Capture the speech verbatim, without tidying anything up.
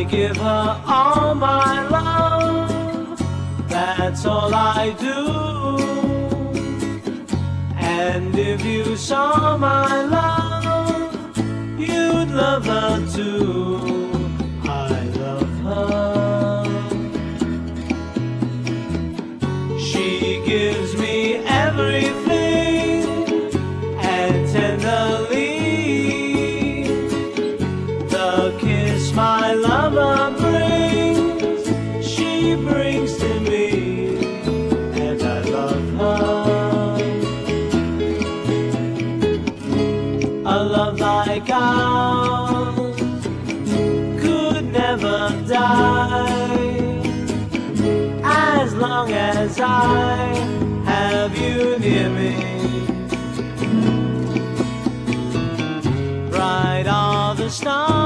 I give her all my love, that's all I do. And if you saw my love, you'd love her too. I love her. She gives me everything, and tenderly the kiss my lover brings, she brings to me, and I love her. A love like ours could never die, as long as I have you near me. Bright are the stars